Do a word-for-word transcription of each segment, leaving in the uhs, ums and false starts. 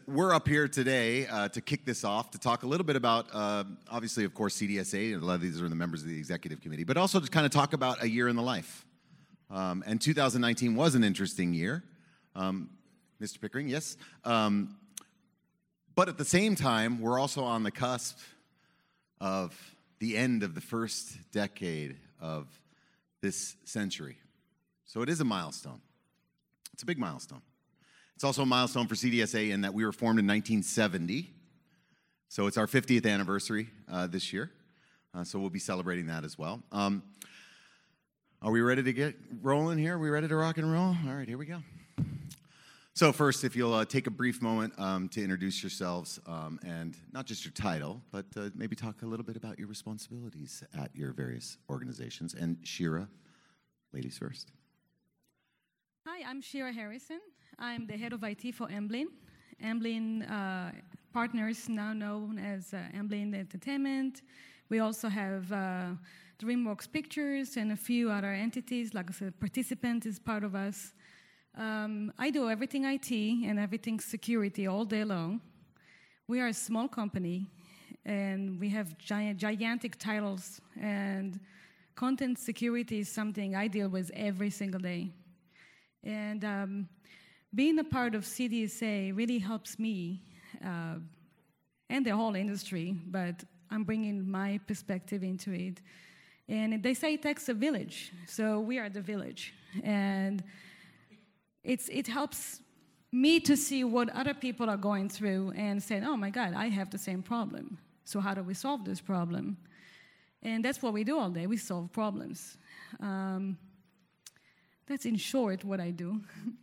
we're up here today uh, to kick this off, to talk a little bit about, uh, obviously, of course, C D S A, and a lot of these are the members of the executive committee, but also to kind of talk about a year in the life. Um, and two thousand nineteen was an interesting year. Um, Mister Pickering, yes. Um, but at the same time, we're also on the cusp of the end of the first decade of this century. So it is a milestone. It's a big milestone. It's also a milestone for C D S A in that we were formed in nineteen seventy. So it's our fiftieth anniversary uh, this year. Uh, so we'll be celebrating that as well. Um, are we ready to get rolling here? Are we ready to rock and roll? All right, here we go. So first, if you'll uh, take a brief moment um, to introduce yourselves um, and not just your title, but uh, maybe talk a little bit about your responsibilities at your various organizations. And Shira, ladies first. Hi, I'm Shira Harrison. I'm the head of I T for Amblin. Amblin uh, partners, now known as uh, Amblin Entertainment. We also have uh, DreamWorks Pictures and a few other entities. Like I said, Participant is part of us. Um, I do everything I T and everything security all day long. We are a small company, and we have giant, gigantic titles, and content security is something I deal with every single day. And um, being a part of C D S A really helps me uh, and the whole industry, but I'm bringing my perspective into it. And they say it takes a village, so we are the village. And it's it helps me to see what other people are going through and say, oh my God, I have the same problem. So how do we solve this problem? And that's what we do all day. We solve problems. Um, that's in short what I do.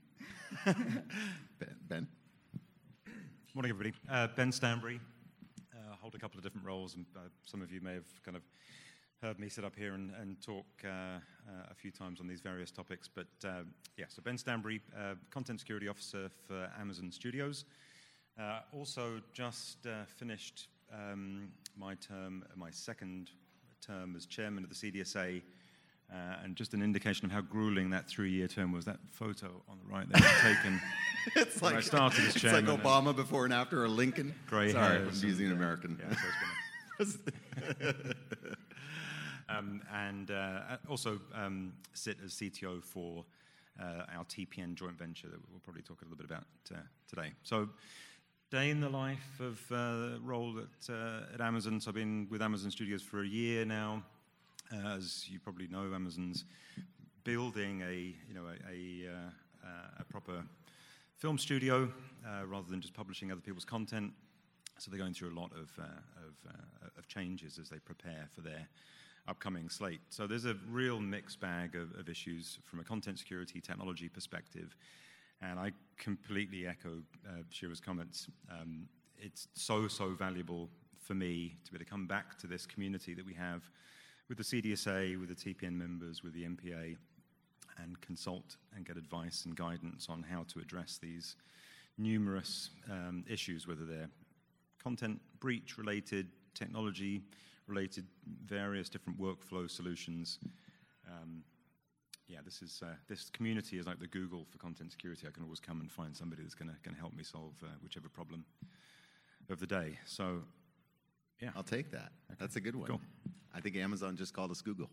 Ben? Morning, everybody. Uh, Ben Stanbury. Uh, hold a couple of different roles, and uh, some of you may have kind of heard me sit up here and, and talk uh, uh, a few times on these various topics. But uh, yeah, so Ben Stanbury, uh, Content Security Officer for Amazon Studios. Uh, also just uh, finished um, my term, my second term as chairman of the C D S A. Uh, and just an indication of how grueling that three-year term was. That photo on the right there was taken it's when like, I started as chairman. It's like Obama before and after, or Lincoln. Grey Sorry, hairs. I'm using an American. Yeah, so it's been a- um, and uh, also um, sit as C T O for uh, our T P N joint venture that we'll probably talk a little bit about uh, today. So, day in the life of uh, role at, uh, at Amazon. So I've been with Amazon Studios for a year now. Uh, as you probably know, Amazon's building a you know a, a, uh, a proper film studio uh, rather than just publishing other people's content. So they're going through a lot of uh, of, uh, of changes as they prepare for their upcoming slate. So there's a real mixed bag of, of issues from a content security technology perspective, and I completely echo uh, Shira's comments. Um, it's so so valuable for me to be able to come back to this community that we have with the C D S A, with the T P N members, with the M P A, and consult and get advice and guidance on how to address these numerous um, issues, whether they're content breach related, technology related, various different workflow solutions. Um, yeah, this is uh, this community is like the Google for content security. I can always come and find somebody that's going to help me solve uh, whichever problem of the day. So, yeah. I'll take that. Okay. That's a good one. Cool. I think Amazon just called us Google.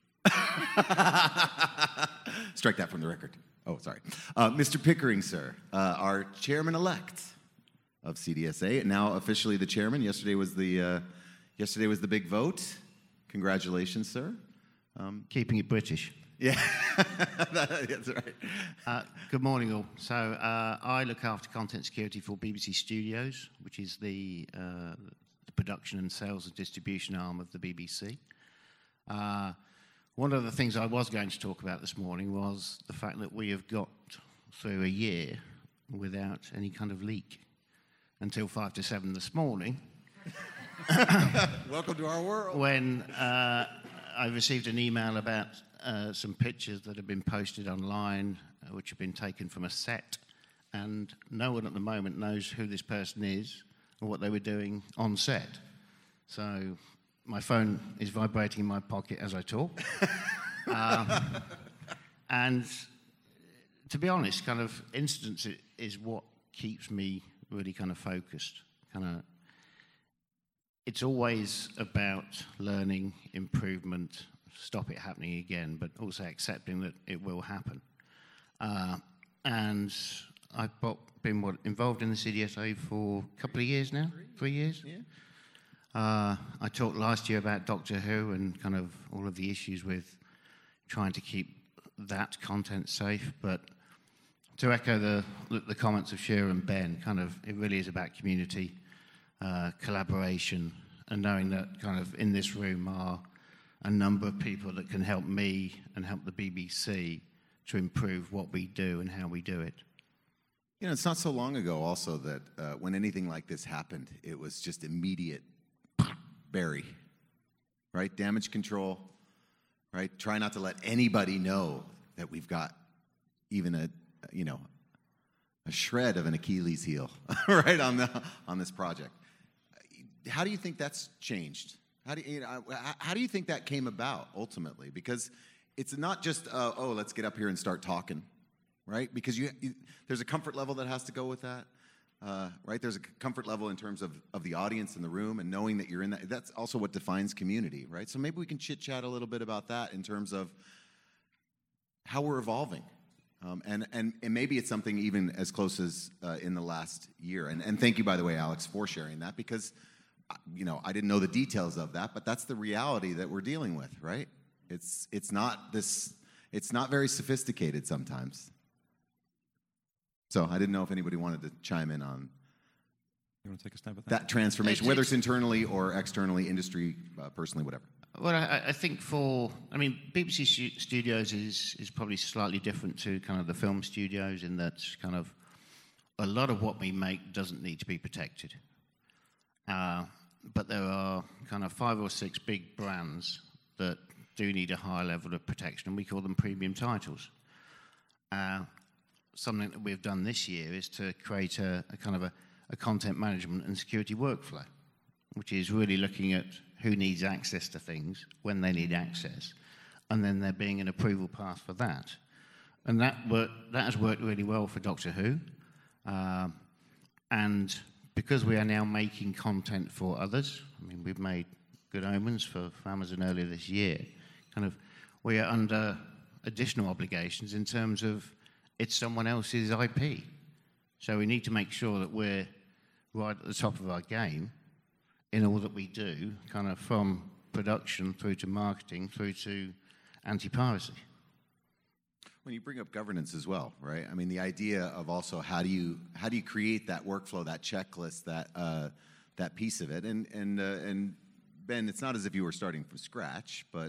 Strike that from the record. Oh, sorry. Uh, Mister Pickering, sir, uh, our chairman-elect of C D S A, now officially the chairman. Yesterday was the uh, yesterday was the big vote. Congratulations, sir. Um, Keeping it British. Yeah, that's right. Uh, good morning, all. So uh, I look after content security for B B C Studios, which is the, uh, the production and sales and distribution arm of the B B C. Uh, one of the things I was going to talk about this morning was the fact that we have got through a year without any kind of leak until five to seven this morning. Welcome to our world. When uh, I received an email about uh, some pictures that have been posted online, uh, which have been taken from a set, and no one at the moment knows who this person is or what they were doing on set. So my phone is vibrating in my pocket as I talk. um, and to be honest, kind of incidents is what keeps me really kind of focused. Kind of, it's always about learning, improvement, stop it happening again, but also accepting that it will happen. Uh, and I've been what, involved in the C D S A for a couple of years now, three, three years. Yeah. Uh, I talked last year about Doctor Who and kind of all of the issues with trying to keep that content safe, but to echo the the comments of Shira and Ben, kind of it really is about community, uh, collaboration, and knowing that kind of in this room are a number of people that can help me and help the B B C to improve what we do and how we do it. You know, it's not so long ago also that uh, when anything like this happened, it was just immediate bury, right? Damage control, right? Try not to let anybody know that we've got even a, you know, a shred of an Achilles heel, right, on the on this project. How do you think that's changed? How do you, you know, how do you think that came about ultimately? Because it's not just uh, oh, let's get up here and start talking, right? Because you, you there's a comfort level that has to go with that. Uh, right, there's a comfort level in terms of, of the audience in the room and knowing that you're in that. That's also what defines community, right? So maybe we can chit chat a little bit about that in terms of how we're evolving, um, and and and maybe it's something even as close as uh, in the last year. And and thank you, by the way, Alex, for sharing that, because you know I didn't know the details of that, but that's the reality that we're dealing with, right? It's it's not this. It's not very sophisticated sometimes. So I didn't know if anybody wanted to chime in on you want to take a stab at that? that transformation, It's- whether it's internally or externally, industry, uh, personally, whatever. Well, I, I think for, I mean, B B C stu- Studios is is probably slightly different to kind of the film studios in that kind of a lot of what we make doesn't need to be protected. Uh, but there are kind of five or six big brands that do need a high level of protection, and we call them premium titles. Uh, something that we've done this year is to create a, a kind of a, a content management and security workflow, which is really looking at who needs access to things, when they need access, and then there being an approval path for that. And that work, that has worked really well for Doctor Who. Uh, and because we are now making content for others, I mean, we've made Good Omens for, for Amazon earlier this year, kind of, we are under additional obligations in terms of it's someone else's I P. So we need to make sure that we're right at the top of our game in all that we do, kind of from production through to marketing through to anti-piracy. When you bring up governance as well, right? I mean, the idea of also how do you how do you create that workflow, that checklist, that uh, that piece of it, and and uh, and Ben, it's not as if you were starting from scratch, but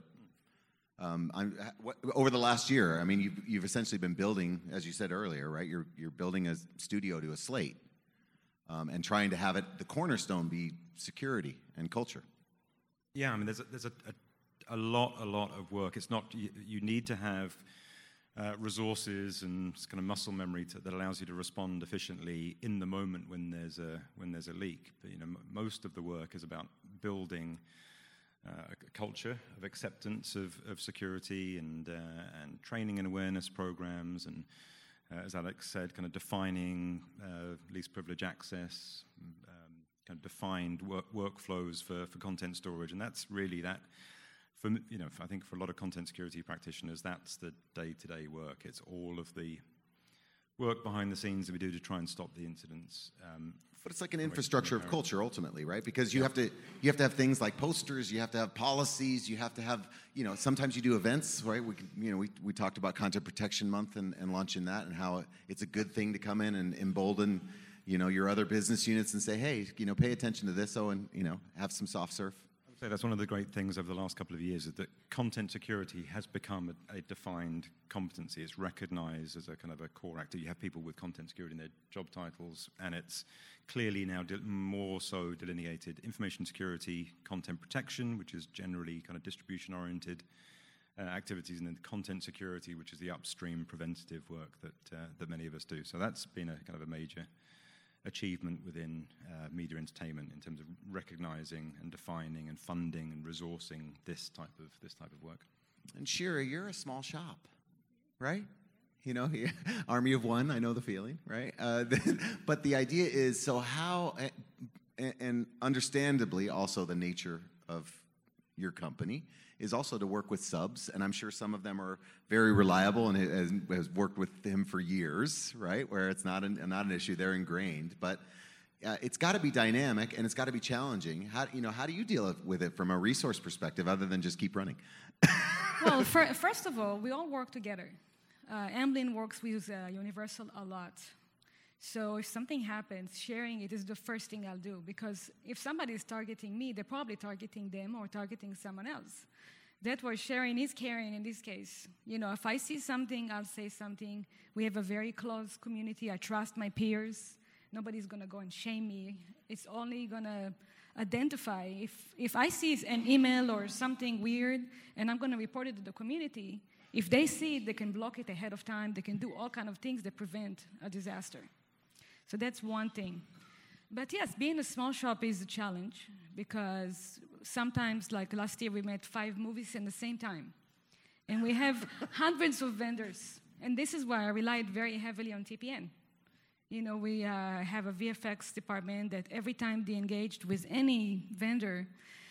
um, I'm, what, over the last year, I mean, you've you've essentially been building, as you said earlier, right? You're you're building a studio to a slate, um, and trying to have it the cornerstone be security and culture. Yeah, I mean, there's a, there's a, a, a lot a lot of work. It's not you, you need to have Uh, resources and kind of muscle memory to, that allows you to respond efficiently in the moment when there's a when there's a leak. But you know, m- most of the work is about building uh, a culture of acceptance of, of security and uh, and training and awareness programs, and uh, as Alex said, kind of defining uh, least privilege access, um, kind of defined work, workflows for for content storage, and that's really that. For, you know, I think for a lot of content security practitioners, that's the day-to-day work. It's all of the work behind the scenes that we do to try and stop the incidents. Um, But it's like an infrastructure of culture, ultimately, right? Because you have to you have to have things like posters, you have to have policies, you have to have, you know, sometimes you do events, right? We, could, you know, we we talked about Content Protection Month and, and launching that, and how it's a good thing to come in and embolden, you know, your other business units and say, hey, you know, pay attention to this, oh, and you know, have some soft surf. So that's one of the great things over the last couple of years is that content security has become a, a defined competency. It's recognized as a kind of a core actor. You have people with content security in their job titles, and it's clearly now de- more so delineated. Information security, content protection, which is generally kind of distribution-oriented uh, activities, and then content security, which is the upstream preventative work that uh, that many of us do. So that's been a kind of a major achievement within uh, media entertainment in terms of recognizing and defining and funding and resourcing this type of this type of work. And Shira, you're a small shop, right? You know, army of one, I know the feeling, right? Uh, but the idea is, so how, and understandably also the nature of your company is also to work with subs, and I'm sure some of them are very reliable and has, has worked with him for years, right? Where it's not an, not an issue, they're ingrained, but uh, it's got to be dynamic and it's got to be challenging. How, you know, how do you deal with it from a resource perspective other than just keep running? Well, for, first of all, we all work together. Uh, Amblin works with uh, Universal a lot. So if something happens, sharing it is the first thing I'll do, because if somebody is targeting me, they're probably targeting them or targeting someone else. That's why sharing is caring in this case. You know, if I see something, I'll say something. We have a very close community. I trust my peers. Nobody's going to go and shame me. It's only going to identify. If, if I see an email or something weird and I'm going to report it to the community, if they see it, they can block it ahead of time. They can do all kinds of things that prevent a disaster. So that's one thing. But yes, being a small shop is a challenge because sometimes, like last year, we made five movies at the same time. And we have hundreds of vendors. And this is why I relied very heavily on T P N. You know, we uh, have a V F X department that every time they engaged with any vendor,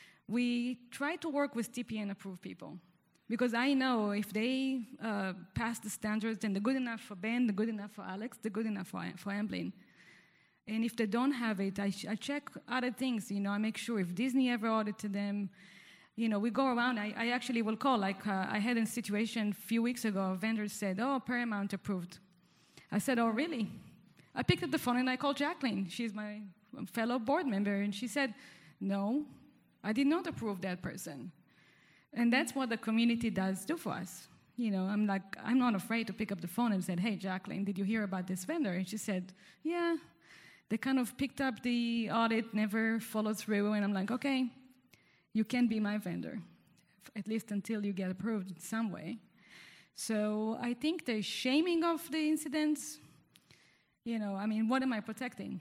we try to work with T P N-approved people. Because I know if they uh, pass the standards, then they're good enough for Ben, they're good enough for Alex, they're good enough for, for Amblin. And if they don't have it, I, I check other things. You know, I make sure if Disney ever audited them, you know, we go around. I, I actually will call. Like uh, I had a situation a few weeks ago. A vendor said, "Oh, Paramount approved." I said, "Oh, really?" I picked up the phone and I called Jacqueline. She's my fellow board member, and she said, "No, I did not approve that person." And that's what the community does do for us. You know, I'm like, I'm not afraid to pick up the phone and say, "Hey, Jacqueline, did you hear about this vendor?" And she said, "Yeah." They kind of picked up the audit, never followed through, and I'm like, okay, you can be my vendor, at least until you get approved in some way. So I think the shaming of the incidents, you know, I mean, what am I protecting?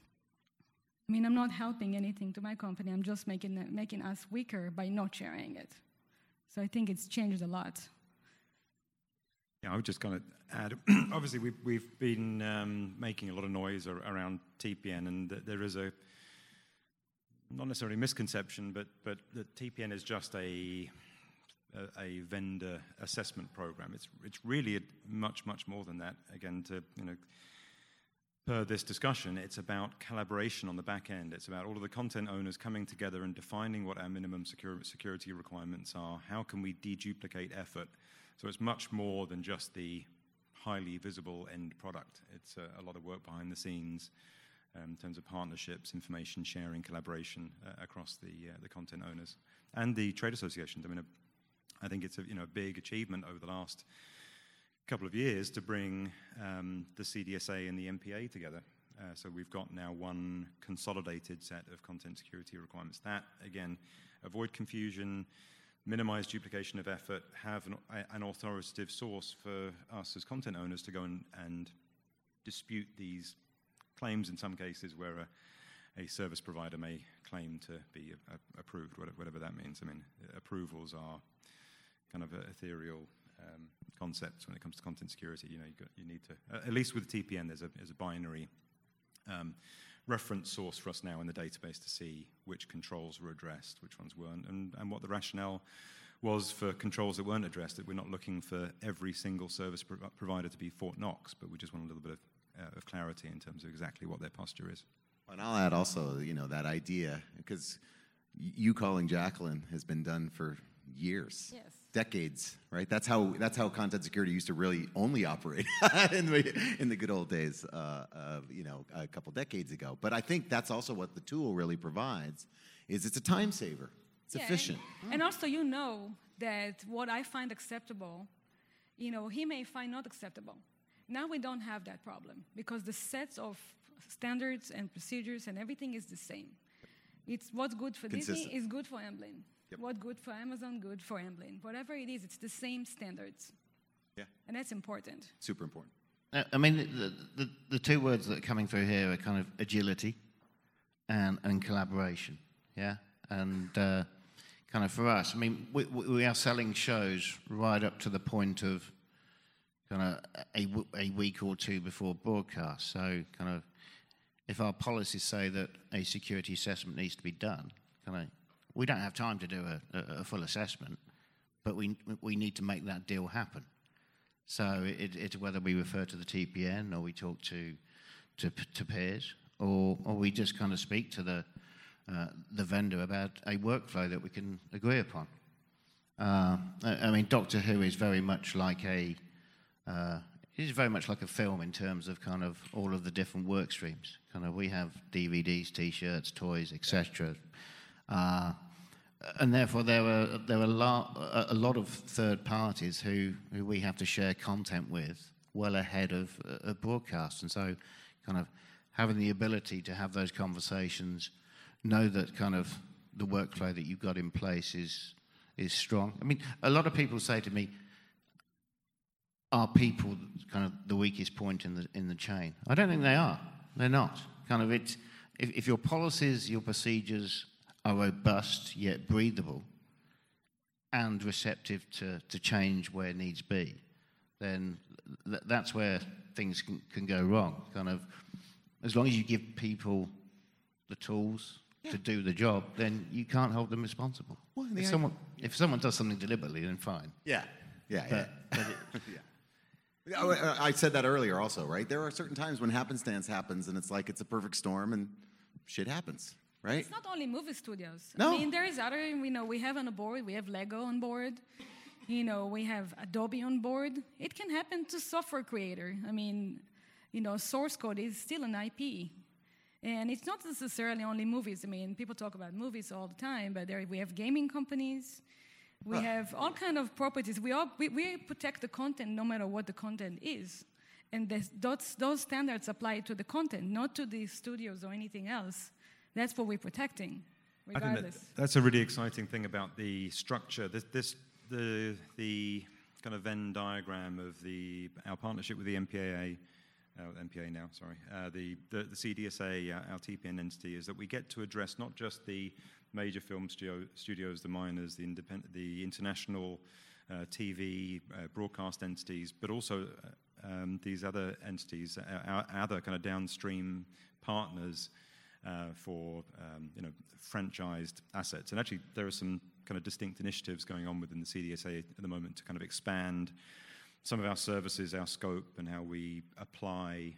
I mean, I'm not helping anything to my company. I'm just making, making us weaker by not sharing it. So I think it's changed a lot. Yeah, I would just kind of add, obviously we've, we've been um, making a lot of noise ar- around T P N, and th- there is a, not necessarily misconception, but, but that T P N is just a, a, a vendor assessment program. It's, it's really a much, much more than that. Again, to, you know, per this discussion, it's about collaboration on the back end. It's about all of the content owners coming together and defining what our minimum secure, security requirements are. How can we deduplicate effort? So it's much more than just the highly visible end product. It's a, a lot of work behind the scenes um, in terms of partnerships, information sharing, collaboration uh, across the uh, the content owners and the trade associations. I mean, a, I think it's a you know a big achievement over the last couple of years to bring um, the C D S A and the M P A together. Uh, so we've got now one consolidated set of content security requirements. That again, avoid confusion, minimize duplication of effort, have an, an authoritative source for us as content owners to go and, and dispute these claims in some cases where a, a service provider may claim to be a, a approved, whatever, whatever that means. I mean, approvals are kind of ethereal um, concepts when it comes to content security. You know, you, got, you need to, uh, at least with T P N, there's a, there's a binary um, reference source for us now in the database to see which controls were addressed, which ones weren't, and, and what the rationale was for controls that weren't addressed, that we're not looking for every single service pro- provider to be Fort Knox, but we just want a little bit of, uh, of clarity in terms of exactly what their posture is. And I'll add also, you know, that idea, because you calling Jacqueline has been done for years. Yes. Decades, right? That's how that's how content security used to really only operate in, the, in the good old days, uh, of, you know, a couple decades ago. But I think that's also what the tool really provides, is it's a time saver. It's yeah, efficient. And, and also, you know that what I find acceptable, you know, he may find not acceptable. Now we don't have that problem because the sets of standards and procedures and everything is the same. It's what's good for Consistent. Disney is good for Amblin. Yep. What's good for Amazon, good for Amblin. Whatever it is, it's the same standards. Yeah. And that's important. Super important. Uh, I mean, the, the, the two words that are coming through here are kind of agility and, and collaboration, yeah? And uh, kind of for us, I mean, we, we are selling shows right up to the point of kind of a, w- a week or two before broadcast. So kind of if our policies say that a security assessment needs to be done, kind of we don't have time to do a, a, a full assessment, but we we need to make that deal happen. So it, it's whether we refer to the T P N or we talk to to, to peers, or or we just kind of speak to the uh, the vendor about a workflow that we can agree upon. Uh, I, I mean, Doctor Who is very much like a uh, it is very much like a film in terms of kind of all of the different work streams. Kind of we have D V Ds, T-shirts, toys, et cetera. Uh, and therefore, there are there are lo- a lot of third parties who, who we have to share content with well ahead of a uh, broadcast, and so kind of having the ability to have those conversations, know that kind of the workflow that you've got in place is is strong. I mean, a lot of people say to me, "Are people kind of the weakest point in the in the chain?" I don't think they are. They're not. Kind of it's if, if your policies, your procedures are robust yet breathable and receptive to, to change where needs be, then th- that's where things can, can go wrong. Kind of, as long as you give people the tools yeah. to do the job, then you can't hold them responsible. Well, if someone if someone does something deliberately, then fine. Yeah, yeah, but, yeah. But it, yeah. I said that earlier also, right? There are certain times when happenstance happens and it's like it's a perfect storm and shit happens. Right? It's not only movie studios. No. I mean, there is other, you know, we have on board, we have Lego on board, you know, we have Adobe on board. It can happen to software creator. I mean, you know, source code is still an I P. And it's not necessarily only movies. I mean, people talk about movies all the time, but there we have gaming companies. We uh. have all kind of properties. We, all, we, we protect the content no matter what the content is. And this, those, those standards apply to the content, not to the studios or anything else. That's what we're protecting, regardless. I think that, that's a really exciting thing about the structure. This, this, the, the kind of Venn diagram of the our partnership with the M P A A, uh, M P A now, sorry, uh, the, the the C D S A, uh, our T P N entity, is that we get to address not just the major film studio, studios, the minors, the independent, the international uh, T V uh, broadcast entities, but also uh, um, these other entities, uh, our other kind of downstream partners. Uh, for um, you know franchised assets, and actually there are some kind of distinct initiatives going on within the C D S A at the moment to kind of expand some of our services, our scope, and how we apply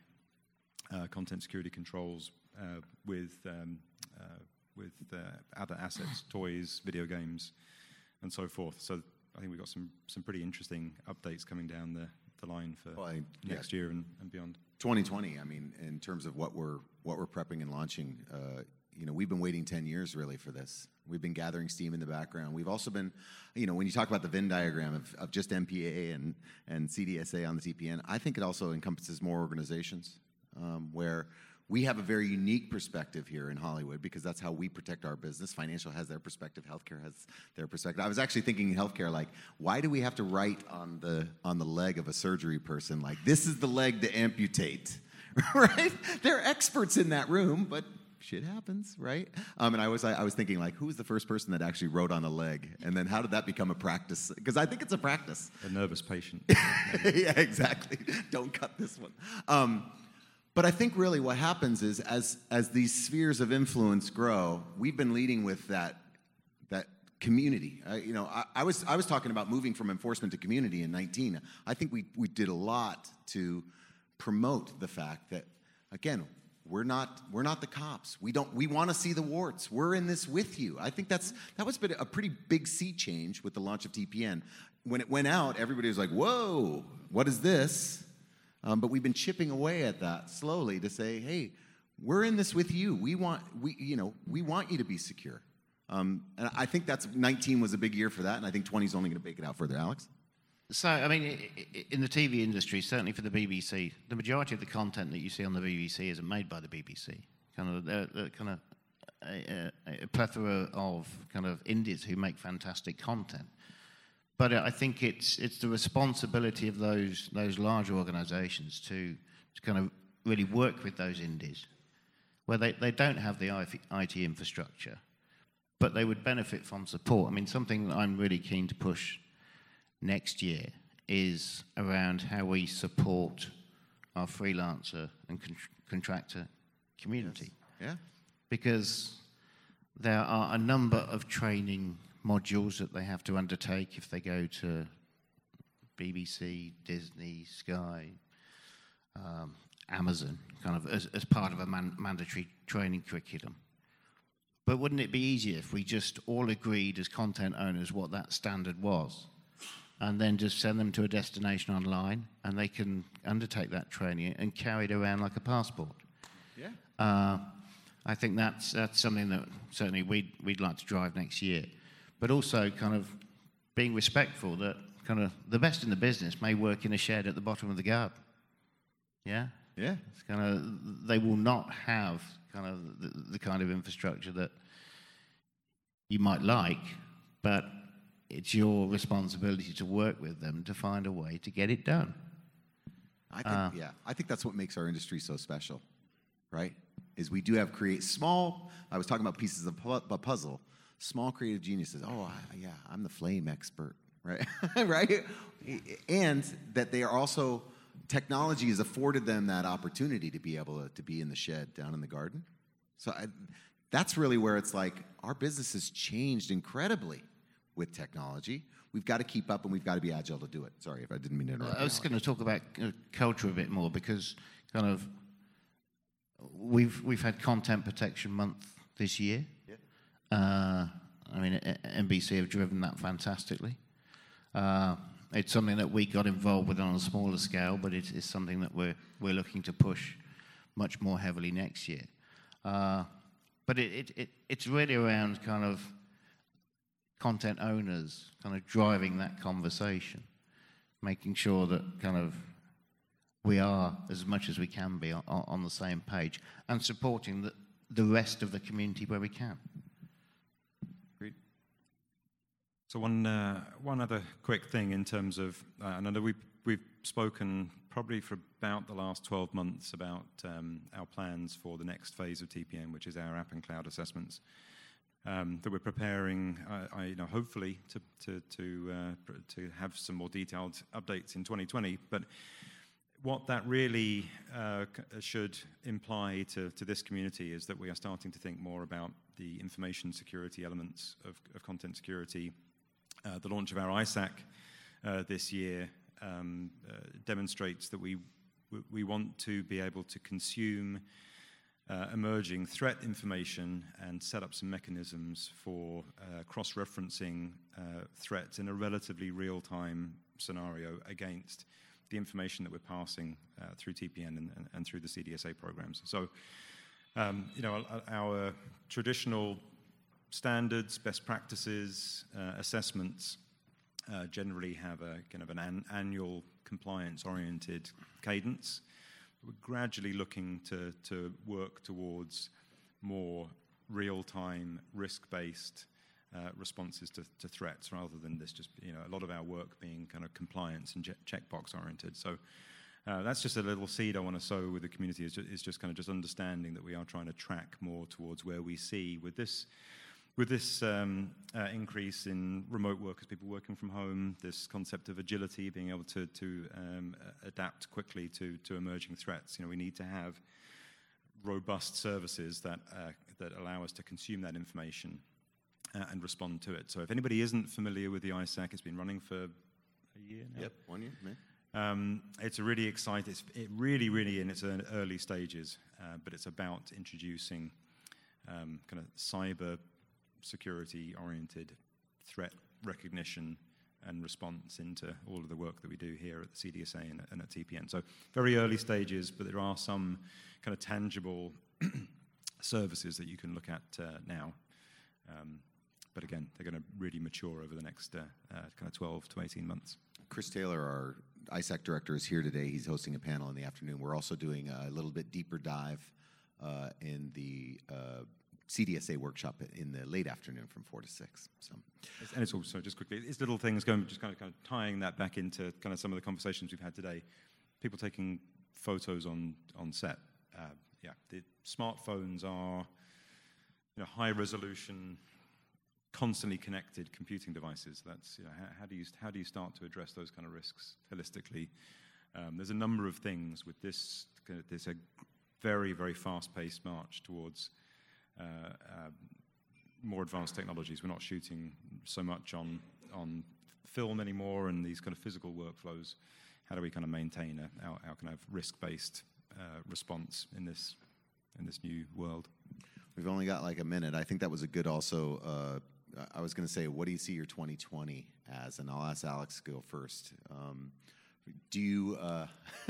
uh, content security controls uh, with um, uh, with uh, other assets, toys, video games, and so forth. So I think we've got some some pretty interesting updates coming down the, the line for well, I, next yeah. year and, and beyond. twenty twenty, I mean, in terms of what we're what we're prepping and launching, uh, you know, we've been waiting ten years really for this. We've been gathering steam in the background. We've also been, you know, when you talk about the Venn diagram of, of just M P A A and, and C D S A on the T P N, I think it also encompasses more organizations um, where we have a very unique perspective here in Hollywood because that's how we protect our business. Financial has their perspective, healthcare has their perspective. I was actually thinking in healthcare, like, why do we have to write on the on the leg of a surgery person, like, this is the leg to amputate, right? They're experts in that room, but shit happens, right? Um, and I was I, I was thinking, like, who was the first person that actually wrote on a leg? And then how did that become a practice? Because I think it's a practice. A nervous patient. Yeah, exactly. Don't cut this one. Um, But I think really what happens is as as these spheres of influence grow, we've been leading with that that community. Uh, you know, I, I was I was talking about moving from enforcement to community in nineteen. I think we we did a lot to promote the fact that, again, we're not we're not the cops. We don't we want to see the warts. We're in this with you. I think that's that was a pretty big sea change with the launch of T P N. When it went out, everybody was like, "Whoa, what is this?" Um, but we've been chipping away at that slowly to say, hey, we're in this with you. We want, we, you know, we want you to be secure. Um, and I think that's nineteen was a big year for that, and I think twenty is only going to bake it out further. Alex? So, I mean, in the T V industry, certainly for the B B C, the majority of the content that you see on the B B C isn't made by the B B C. Kind of, they're, they're kind of a, a plethora of kind of indies who make fantastic content. But I think it's it's the responsibility of those those large organisations to to kind of really work with those indies, where they, they don't have the I T infrastructure, but they would benefit from support. I mean, something that I'm really keen to push next year is around how we support our freelancer and con- contractor community. Yes. Yeah. Because there are a number of training modules that they have to undertake if they go to B B C, Disney, Sky, um, Amazon, kind of as, as part of a man- mandatory training curriculum. But wouldn't it be easier if we just all agreed as content owners what that standard was, and then just send them to a destination online, and they can undertake that training and carry it around like a passport? Yeah. Uh, I think that's that's something that certainly we'd we'd like to drive next year, but also kind of being respectful that kind of the best in the business may work in a shed at the bottom of the garden. Yeah. Yeah. It's kind of they will not have kind of the, the kind of infrastructure that you might like, but it's your responsibility to work with them to find a way to get it done. I think, Uh, yeah, I think that's what makes our industry so special, right? Is we do have create small. I was talking about pieces of pu- a puzzle. Small creative geniuses. Oh, I, yeah, I'm the flame expert, right? Right? And that they are also technology has afforded them that opportunity to be able to, to be in the shed down in the garden. So I, that's really where it's like our business has changed incredibly with technology. We've got to keep up and we've got to be agile to do it. Sorry if I didn't mean to interrupt. I was going to talk about uh, culture a bit more because kind of we've we've had Content Protection Month this year. Yeah. Uh, I mean, N B C have driven that fantastically. Uh, it's something that we got involved with on a smaller scale, but it is something that we're we're looking to push much more heavily next year. Uh, but it, it, it it's really around kind of content owners kind of driving that conversation, making sure that kind of we are, as much as we can be, on, on the same page and supporting the, the rest of the community where we can. Great. So one uh, one other quick thing in terms of, uh, I know we've, we've spoken probably for about the last twelve months about um, our plans for the next phase of T P N, which is our app and cloud assessments. Um, that we're preparing, uh, I, you know, hopefully to to to, uh, pr- to have some more detailed updates in twenty twenty. But what that really uh, c- should imply to, to this community is that we are starting to think more about the information security elements of, of content security. Uh, the launch of our I S A C uh, this year um, uh, demonstrates that we we want to be able to consume Uh, emerging threat information and set up some mechanisms for uh, cross-referencing uh, threats in a relatively real-time scenario against the information that we're passing uh, through T P N and, and, and through the C D S A programs. So, um, you know, our traditional standards, best practices, uh, assessments uh, generally have a kind of an, an annual compliance-oriented cadence. We're gradually looking to, to work towards more real-time, risk-based uh, responses to, to threats rather than this just, you know, a lot of our work being kind of compliance and checkbox-oriented. So uh, that's just a little seed I want to sow with the community is just, is just kind of just understanding that we are trying to track more towards where we see with this With this um, uh, increase in remote workers, people working from home, this concept of agility, being able to, to um, adapt quickly to, to emerging threats, you know, we need to have robust services that uh, that allow us to consume that information uh, and respond to it. So if anybody isn't familiar with the I S A C, it's been running for a year now. Yep, one year. Man. Um, it's a really exciting, it's it really, really in its early stages, uh, but it's about introducing um, kind of cyber security-oriented threat recognition and response into all of the work that we do here at the C D S A and, and at T P N. So very early stages, but there are some kind of tangible services that you can look at uh, now. Um, but again, they're going to really mature over the next uh, uh, kind of twelve to eighteen months. Chris Taylor, our I S A C director, is here today. He's hosting a panel in the afternoon. We're also doing a little bit deeper dive uh, in the uh, C D S A workshop in the late afternoon from four to six. So, and it's also just quickly, it's little things going, just kind of, kind of tying that back into kind of some of the conversations we've had today. People taking photos on on set. Uh, yeah, the smartphones are, you know, high resolution constantly connected computing devices. That's, you know, how, how do you how do you start to address those kind of risks holistically? Um, there's a number of things with this. There's a very very fast-paced march towards uh, uh, more advanced technologies. We're not shooting so much on on film anymore and these kind of physical workflows. How do we kind of maintain a, our, our kind of risk-based uh, response in this in this new world? We've only got like a minute. I think that was a good also. Uh, I was going to say, what do you see your twenty twenty as? And I'll ask Alex to go first. Um, do you, uh,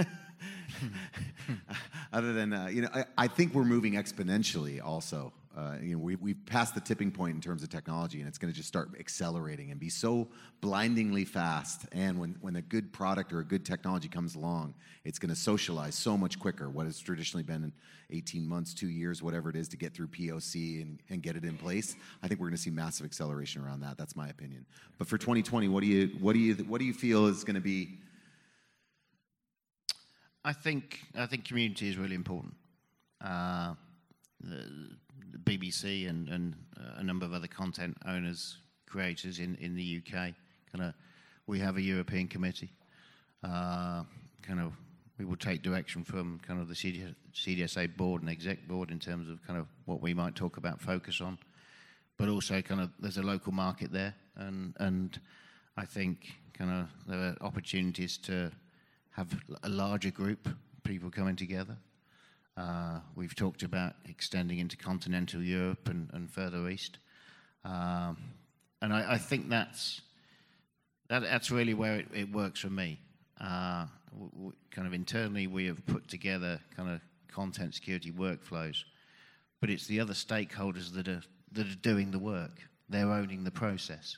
other than, uh, you know, I, I think we're moving exponentially also. Uh, you know, we, we've passed the tipping point in terms of technology, and it's going to just start accelerating and be so blindingly fast. And when, when a good product or a good technology comes along, it's going to socialize so much quicker. What has traditionally been eighteen months, two years, whatever it is, to get through P O C and, and get it in place, I think we're going to see massive acceleration around that. That's my opinion. But for twenty twenty, what do you what do you what do you feel is going to be? I think I think community is really important. Uh, the, the B B C and, and uh, a number of other content owners, creators in, in the U K, kind of, we have a European committee. Uh, kind of, we will take direction from kind of the C D S A board and exec board in terms of kind of what we might talk about, focus on. But also, kind of, there's a local market there, and and I think kind of there are opportunities to have a larger group, people coming together. Uh, we've talked about extending into continental Europe and, and further east. Um, and I, I think that's that, that's really where it, it works for me. Uh, w- w- kind of internally, we have put together kind of content security workflows, but it's the other stakeholders that are that are doing the work. They're owning the process.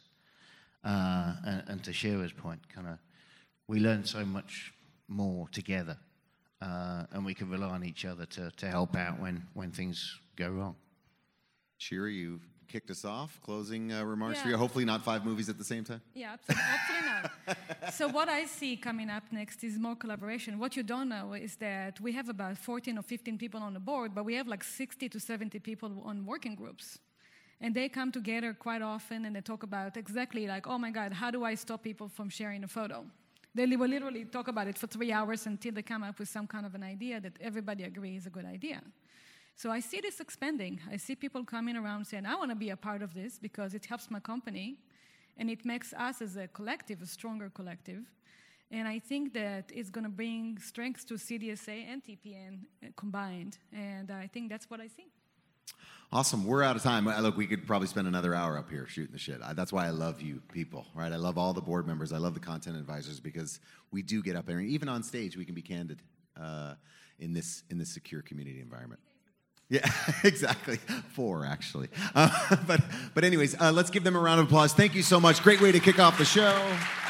Uh, and, and to Shira's point, kind of, we learn so much more together, uh, and we can rely on each other to, to help out when, when things go wrong. Shira, you kicked us off. Closing uh, remarks Yeah. for you. Hopefully not five movies at the same time. Yeah, absolutely, hopefully not. So what I see coming up next is more collaboration. What you don't know is that we have about fourteen or fifteen people on the board, but we have like sixty to seventy people on working groups. And they come together quite often and they talk about exactly like, oh my God, how do I stop people from sharing a photo? They will literally talk about it for three hours until they come up with some kind of an idea that everybody agrees is a good idea. So I see this expanding. I see people coming around saying, I want to be a part of this because it helps my company and it makes us as a collective a stronger collective. And I think that it's going to bring strengths to C D S A and T P N combined. And I think that's what I see. Awesome. We're out of time. Uh, Look, we could probably spend another hour up here shooting the shit. I, that's why I love you people, right? I love all the board members. I love the content advisors because we do get up there. And even on stage, we can be candid uh, in this in this secure community environment. Yeah, exactly. Four, actually. Uh, but, but anyways, uh, let's give them a round of applause. Thank you so much. Great way to kick off the show.